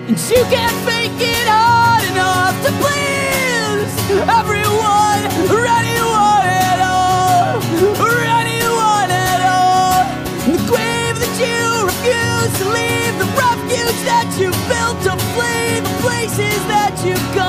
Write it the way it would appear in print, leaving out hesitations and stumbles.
And you can't fake it hard enough to please everyone or anyone at all, or anyone at all. The grave that you refuse to leave, the refuge that you built to flee, the places that you go.